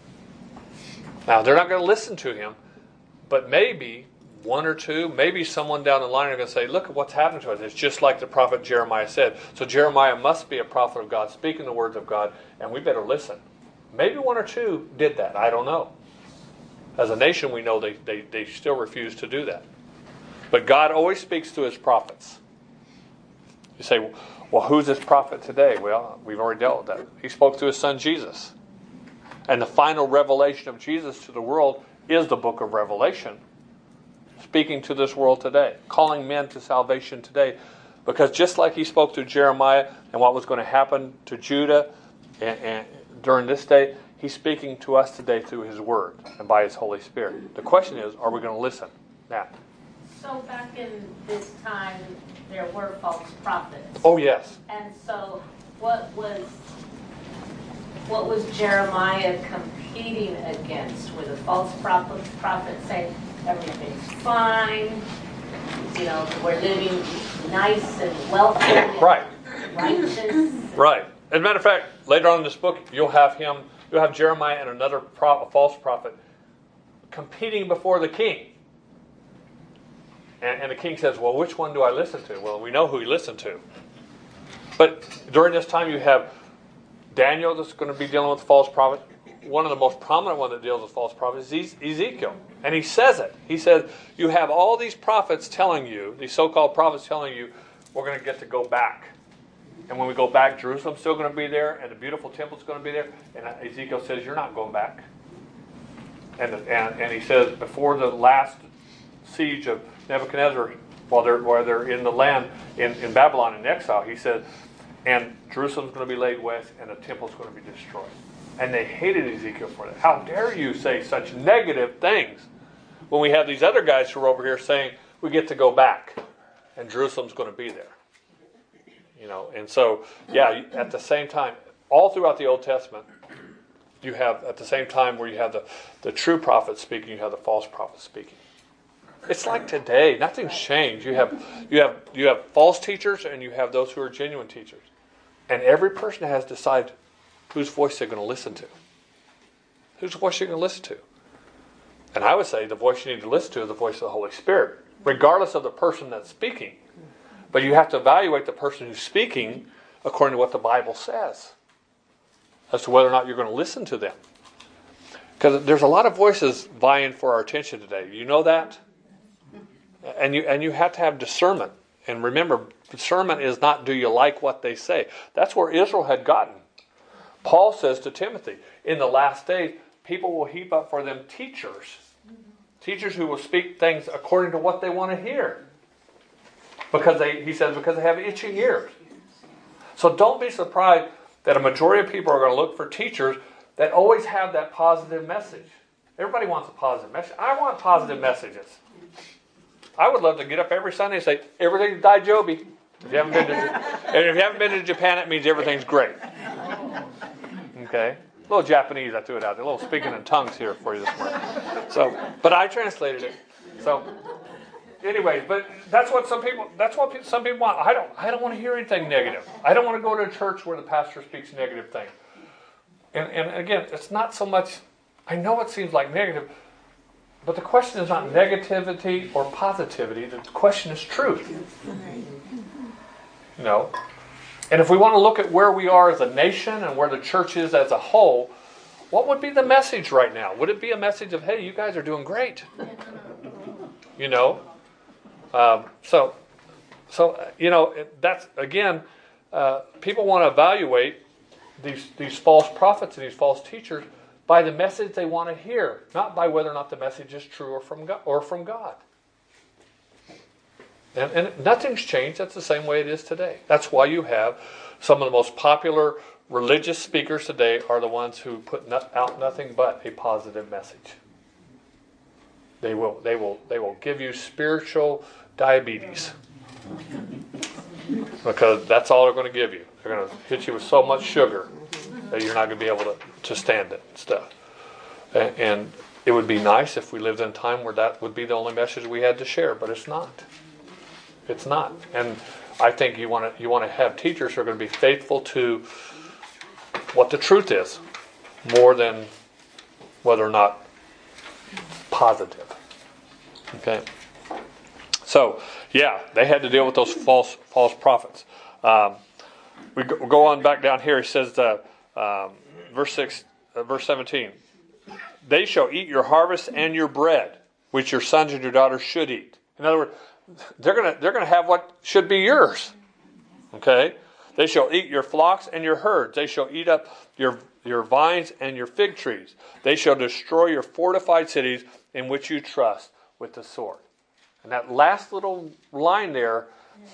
Now, they're not going to listen to him, but maybe one or two, maybe someone down the line are going to say, look at what's happening to us. It's just like the prophet Jeremiah said. So Jeremiah must be a prophet of God, speaking the words of God, and we better listen. Maybe one or two did that. I don't know. As a nation, we know they, they, they still refuse to do that. But God always speaks to his prophets. You say, well, who's this prophet today? Well, we've already dealt with that. He spoke to his son Jesus. And the final revelation of Jesus to the world is the book of Revelation, speaking to this world today, calling men to salvation today. Because just like he spoke to Jeremiah and what was going to happen to Judah and, and during this day, he's speaking to us today through his word and by his Holy Spirit. The question is, are we going to listen? Now. So back in this time, there were false prophets. Oh, yes. And so what was what was Jeremiah competing against? Were the false prophets, prophets saying everything's fine, you know, we're living nice and wealthy and Right. righteous? Right. As a matter of fact, later on in this book, you'll have him, you'll have Jeremiah and another pro- a false prophet competing before the king. And, and the king says, well, which one do I listen to? Well, we know who he listened to. But during this time, you have Daniel that's going to be dealing with false prophets. One of the most prominent one that deals with false prophets is Ezekiel. And he says it. He says, you have all these prophets telling you, these so-called prophets telling you, we're going to get to go back. And when we go back, Jerusalem's still going to be there, and the beautiful temple's going to be there. And Ezekiel says, you're not going back. And, and, and he says, before the last siege of Nebuchadnezzar, while they're, while they're in the land, in, in Babylon in exile, he said, and Jerusalem's going to be laid waste, and the temple's going to be destroyed. And they hated Ezekiel for that. How dare you say such negative things when we have these other guys who are over here saying we get to go back, and Jerusalem's going to be there. You know, and so, yeah, at the same time, all throughout the Old Testament, you have, at the same time where you have the, the true prophet speaking, you have the false prophet speaking. It's like today. Nothing's changed. You have you have you have false teachers and you have those who are genuine teachers. And every person has to decide whose voice they're going to listen to. Whose voice you're going to listen to. And I would say the voice you need to listen to is the voice of the Holy Spirit, regardless of the person that's speaking. But you have to evaluate the person who's speaking according to what the Bible says, as to whether or not you're going to listen to them. Because there's a lot of voices vying for our attention today. You know that? And you and you have to have discernment. And remember, discernment is not do you like what they say. That's where Israel had gotten. Paul says to Timothy, in the last days, people will heap up for them teachers. Teachers who will speak things according to what they want to hear. Because they, he says, because they have itching ears. So don't be surprised that a majority of people are going to look for teachers that always have that positive message. Everybody wants a positive message. I want positive messages. I would love to get up every Sunday and say, everything's Daijobi. If you haven't been to, and if you haven't been to Japan, it means everything's great. Okay? A little Japanese, I threw it out there. A little speaking in tongues here for you this morning. So, but I translated it. So, anyways, but that's what some people, that's what some people want. I don't, I don't want to hear anything negative. I don't want to go to a church where the pastor speaks negative things. And, and again, it's not so much, I know it seems like negative, but the question is not negativity or positivity. The question is truth. You know? And if we want to look at where we are as a nation and where the church is as a whole, what would be the message right now? Would it be a message of, hey, you guys are doing great? You know? Um, so, so you know, that's, again, uh, people want to evaluate these, these false prophets and these false teachers by the message they want to hear, not by whether or not the message is true or from God. Or from God. And, and nothing's changed. That's the same way it is today. That's why you have some of the most popular religious speakers today are the ones who put no, out nothing but a positive message. They will, they will, they will give you spiritual diabetes because that's all they're going to give you. They're going to hit you with so much sugar that you're not going to be able to, to stand it and stuff. And, and it would be nice if we lived in a time where that would be the only message we had to share, but it's not. It's not. And I think you want to you want to have teachers who are going to be faithful to what the truth is, more than whether or not positive. Okay. So, yeah, they had to deal with those false false prophets. Um, we go, we'll go on back down here. He says, uh, um, verse six, uh, verse seventeen. They shall eat your harvest and your bread, which your sons and your daughters should eat. In other words, they're gonna they're gonna have what should be yours. Okay? They shall eat your flocks and your herds. They shall eat up your your vines and your fig trees. They shall destroy your fortified cities in which you trust with the sword. And that last little line there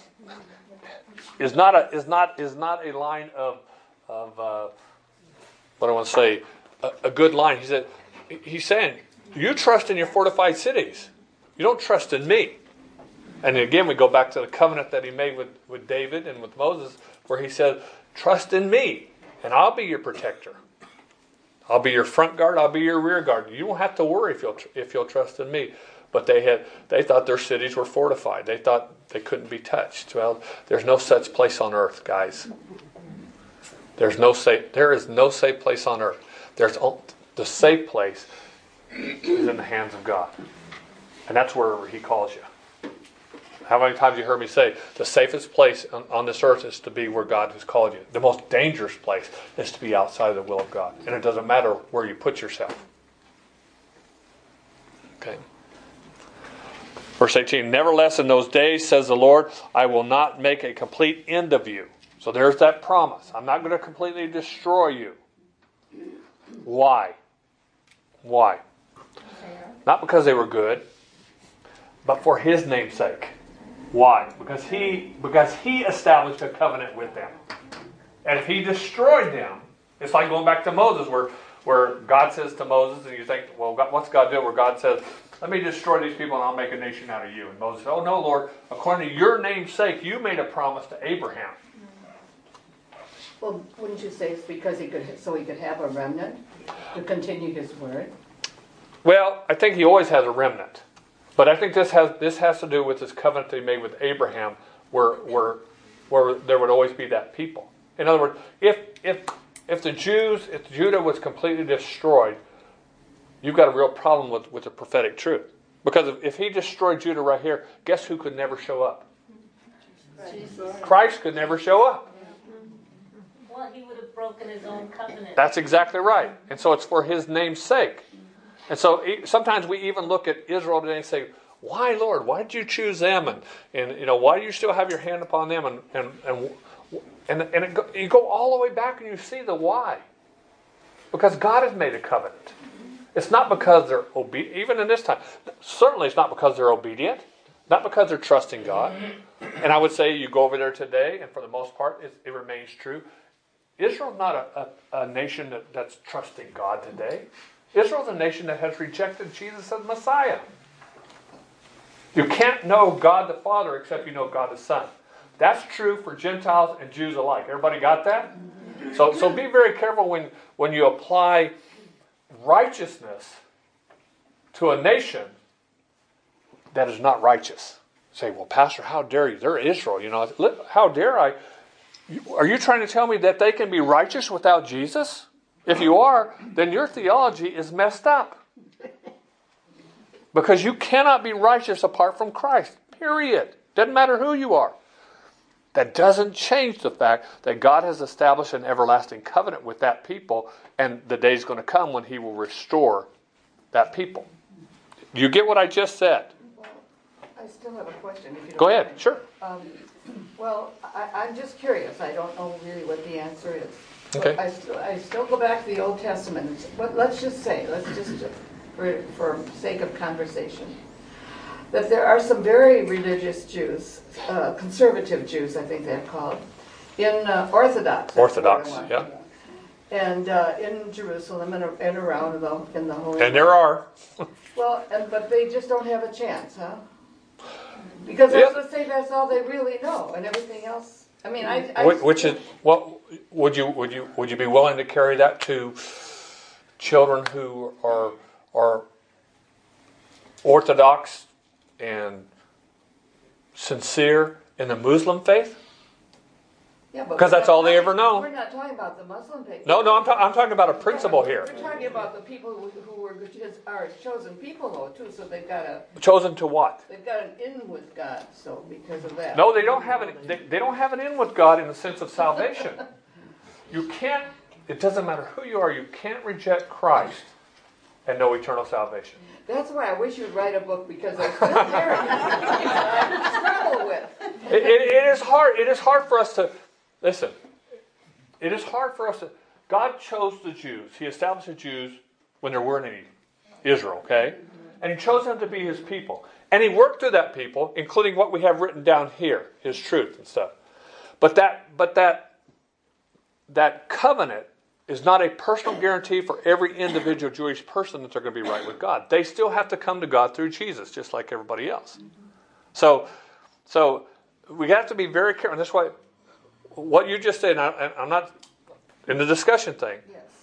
is not a is not is not a line of of uh, what I want to say a, a good line. He said he's saying you trust in your fortified cities. You don't trust in me. And again, we go back to the covenant that he made with, with David and with Moses, where he said, trust in me, and I'll be your protector. I'll be your front guard. I'll be your rear guard. You won't have to worry if you'll if you'll trust in me. But they had they thought their cities were fortified. They thought they couldn't be touched. Well, there's no such place on earth, guys. There's no safe. There is no safe place on earth. There's the safe place is in the hands of God, and that's wherever He calls you. How many times you heard me say the safest place on, on this earth is to be where God has called you. The most dangerous place is to be outside of the will of God, and it doesn't matter where you put yourself. Okay. Verse eighteen, nevertheless in those days, says the Lord, I will not make a complete end of you. So there's that promise. I'm not going to completely destroy you. Why? Why? Not because they were good, but for His name's sake. Why? Because He because He established a covenant with them. And if He destroyed them, it's like going back to Moses where, where God says to Moses, and you think, well, God, what's God doing? Where God says, let me destroy these people and I'll make a nation out of you. And Moses said, oh no, Lord, according to your name's sake, you made a promise to Abraham. Well, wouldn't you say it's because he could, so he could have a remnant to continue His word? Well, I think He always has a remnant. But I think this has this has to do with this covenant that He made with Abraham where where where there would always be that people. In other words, if if if the Jews, if Judah was completely destroyed, you've got a real problem with, with the prophetic truth. Because if, if He destroyed Judah right here, guess who could never show up? Jesus. Christ could never show up. Well, He would have broken His own covenant. That's exactly right. And so it's for His name's sake. And so sometimes we even look at Israel today and say, why, Lord? Why did you choose them? And, and you know, why do you still have your hand upon them? And and and and, and it go, you go all the way back and you see the why. Because God has made a covenant. It's not because they're obedient. Even in this time, certainly it's not because they're obedient. Not because they're trusting God. And I would say you go over there today, and for the most part, it, it remains true. Israel's not a, a, a nation that, that's trusting God today. Israel's a nation that has rejected Jesus as Messiah. You can't know God the Father except you know God the Son. That's true for Gentiles and Jews alike. Everybody got that? So, so be very careful when, when you apply righteousness to a nation that is not righteous. Say, well, Pastor, how dare you? They're Israel. You know, how dare I? Are you trying to tell me that they can be righteous without Jesus? If you are, then your theology is messed up. Because you cannot be righteous apart from Christ. Period. Doesn't matter who you are. That doesn't change the fact that God has established an everlasting covenant with that people, and the day is going to come when He will restore that people. You get what I just said? Well, I still have a question. If you don't Go ahead. mind. Sure. Um, well, I, I'm just curious. I don't know really what the answer is. Okay. I still, I still go back to the Old Testament. And, but let's just say, let's just, for, for sake of conversation, that there are some very religious Jews, uh, conservative Jews, I think they're called, in uh, Orthodox. Orthodox, yeah. And uh, in Jerusalem and, and around the, in the Holy And there are. Well, and, but they just don't have a chance, huh? Because I Yep. was going to say that's all they really know, and everything else. I mean, I. I Which, which is what would you would you would you be willing to carry that to children who are are Orthodox and sincere in the Muslim faith? Yeah, but 'Cause we're that's not all they talking- ever know. We're not talking about the Muslim faith. No, no, I'm, ta- I'm talking about a principle here. We're talking about the people who, who were his, our chosen people, though, too. So they've got a Chosen to what? they've got an in with God. So because of that. No, they don't have an they, they don't have an in with God in the sense of salvation. You can't. It doesn't matter who you are. You can't reject Christ and know eternal salvation. That's why I wish you'd write a book, because I still hear it. I struggle with. It, it, it is hard. It is hard for us to listen. It is hard for us to. God chose the Jews. He established the Jews when there weren't any Israel. Okay, and He chose them to be His people, and He worked through that people, including what we have written down here, His truth and stuff. But that, but that, that covenant is not a personal guarantee for every individual Jewish person that they're going to be right with God. They still have to come to God through Jesus, just like everybody else. So, so we have to be very careful. And that's why what you just said, and I, I'm not in the discussion thing, Yes.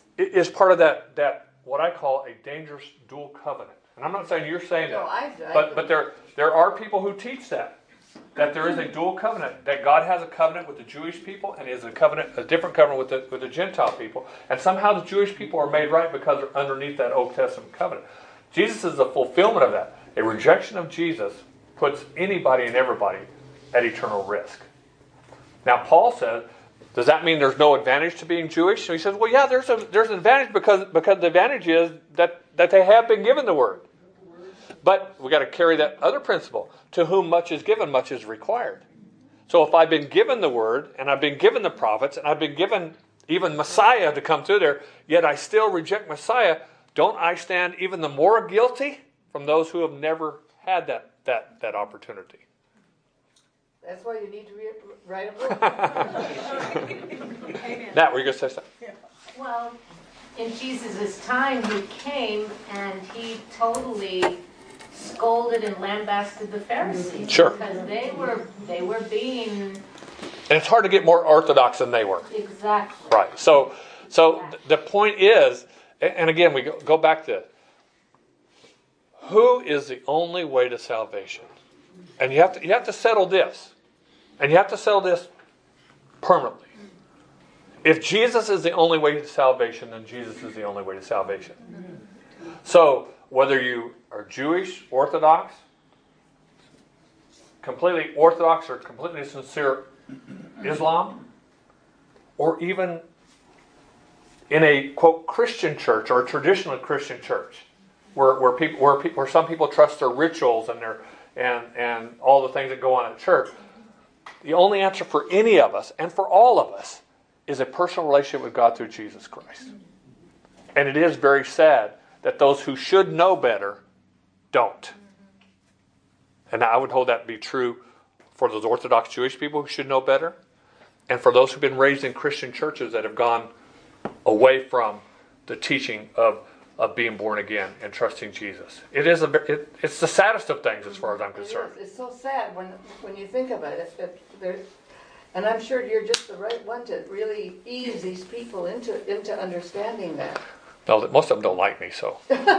is part of that, that what I call a dangerous dual covenant. And I'm not saying you're saying No, that, I, I but but there there are people who teach that. That there is a dual covenant, that God has a covenant with the Jewish people and is a covenant, a different covenant with the with the Gentile people, and somehow the Jewish people are made right because they're underneath that Old Testament covenant. Jesus is the fulfillment of that. A rejection of Jesus puts anybody and everybody at eternal risk. Now Paul says, does that mean there's no advantage to being Jewish? So he says, well, yeah, there's a there's an advantage because because the advantage is that that they have been given the word. But we got to carry that other principle. To whom much is given, much is required. So if I've been given the word, and I've been given the prophets, and I've been given even Messiah to come through there, yet I still reject Messiah, don't I stand even the more guilty from those who have never had that that, that opportunity? That's why you need to re- write a book. Nat, were you going to say something? Well, in Jesus' time, he came and he totally scolded and lambasted the Pharisees. Sure. Because they were they were being And it's hard to get more orthodox than they were. exactly Right. So so th- the point is, and again, we go, go back to who is the only way to salvation? And you have to you have to settle this. And you have to settle this permanently. If Jesus is the only way to salvation, then Jesus is the only way to salvation. So whether you are Jewish, Orthodox, completely Orthodox or completely sincere Islam, or even in a, quote, Christian church or a traditional Christian church, where where people where, pe- where some people trust their rituals and their and and all the things that go on at church, the only answer for any of us and for all of us is a personal relationship with God through Jesus Christ. And it is very sad that those who should know better don't. And I would hold that to be true for those Orthodox Jewish people who should know better, and for those who've been raised in Christian churches that have gone away from the teaching of, of being born again and trusting Jesus. It is a, it, it's the saddest of things as far as I'm concerned. It is. It's so sad when when you think about it. That there, and I'm sure you're just the right one to really ease these people into into understanding that. No, most of them don't like me, so.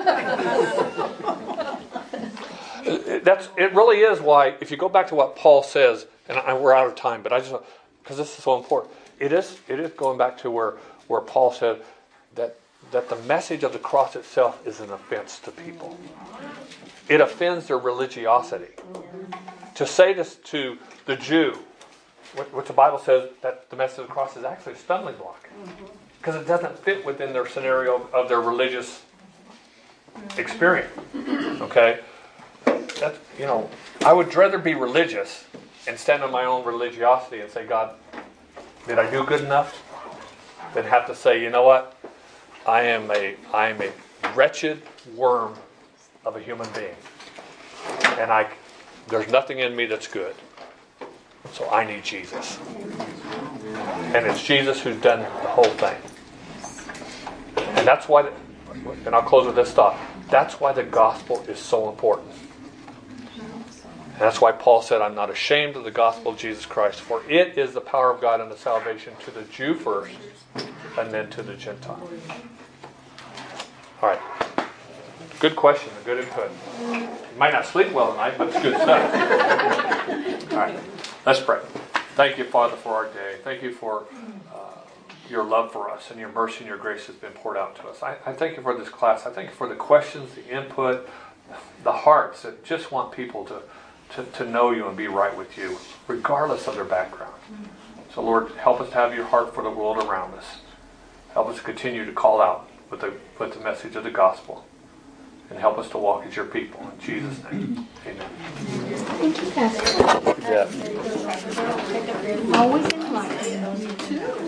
That's it. Really is why, if you go back to what Paul says, and I, we're out of time, but I just because this is so important. It is it is going back to where where Paul said that that the message of the cross itself is an offense to people. It offends their religiosity. To say this to the Jew, what, what the Bible says, that the message of the cross is actually a stumbling block. Because it doesn't fit within their scenario of their religious experience. Okay? That's, you know, I would rather be religious and stand on my own religiosity and say, God, did I do good enough? Than have to say, you know what? I am a I am a wretched worm of a human being. And I there's nothing in me that's good. So I need Jesus. And it's Jesus who's done the whole thing. And that's why, the, and I'll close with this thought, that's why the gospel is so important. And that's why Paul said, I'm not ashamed of the gospel of Jesus Christ, for it is the power of God unto salvation to the Jew first, and then to the Gentile. All right. Good question, a good input. You might not sleep well tonight, but it's good stuff. All right. Let's pray. Thank you, Father, for our day. Thank you for uh, your love for us and your mercy and your grace has been poured out to us. I, I thank you for this class. I thank you for the questions, the input, the hearts that just want people to, to, to know you and be right with you, regardless of their background. So, Lord, help us to have your heart for the world around us. Help us to continue to call out with the, with the message of the gospel. And help us to walk as your people. In Jesus' name, amen. Thank you, Pastor. Yeah. Always enlightening.